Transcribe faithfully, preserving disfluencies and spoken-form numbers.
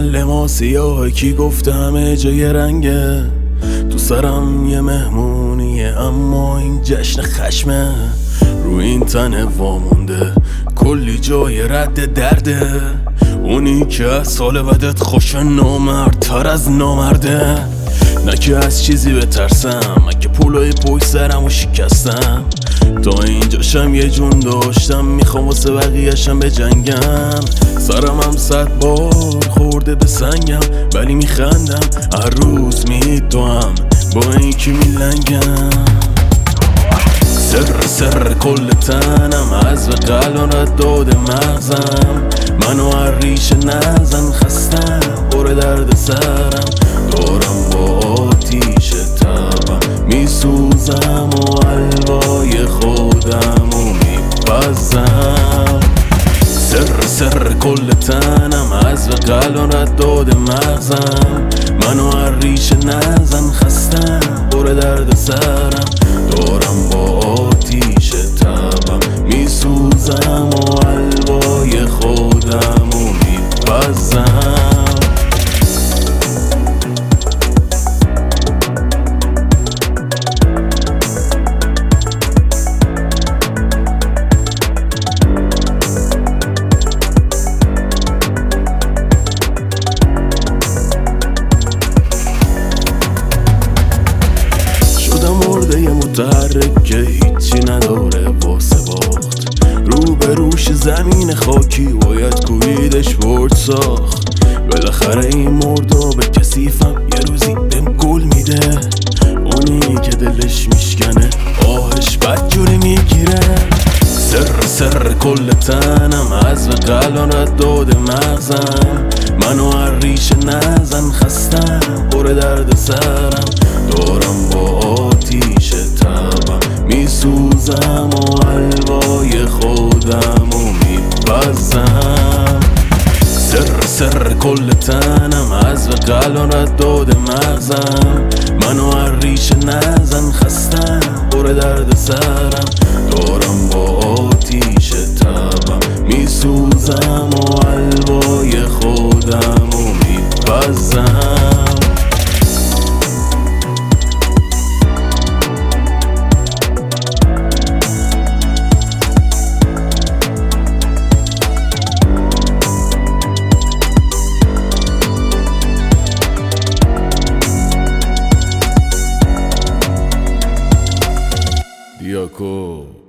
معلم سیاه کی گفته همه جای رنگه. تو سرم یه مهمونیه اما این جشن خشمه. رو این تنه وامونده کلی جای رد درده. اونی که از سال بدت خوش نامردتر از نامرده. نه که از چیزی بترسم، من که پولای پشت سرم و شکستم. تا اینجاشم یه جون داشتم، میخوام واسه بقیه‌شم بجنگم. سرم هم صد بار خورده به سنگم ولی میخندم. هر روز میدوام با این که میلنگم. سر سر کل تنم از به قلب رد داده مغزم. منو هر ریشه نزن خستم بره درد سرم. دارم با آتیش تبم میسوزم و حلوای خودم و میپزم. سر سر کل تنم از به قلب رد داده مغزم. منو هر ریشه نزن خستم بره درد سرم. دارم با آتیش تبم میسوزم و حلوای خودم و میپزم. یه متحرک که هیچی نداره واسه باخت. رو به روش زمین خاکی باید کویدش برد ساخت. بالاخره این مرداب کثیفم یه روزی بهم گل میده. اونی که دلش میشکنه آهش بدجوری میگیره. سر سر کل تنم از به قلب رد داده مغزم. منو هر ریشه نزن خستم بره درد سرم. دارم با آتیش تبم میسوزم و حلوای خودم و میپزم. سر سر کل تنم از به قلب رد داده مغزم. منو هر ریشه نزن خستم بره درد سرم. دارم با آتیش تبم میسوزم و حلوای خودم و میپزم. Yoko.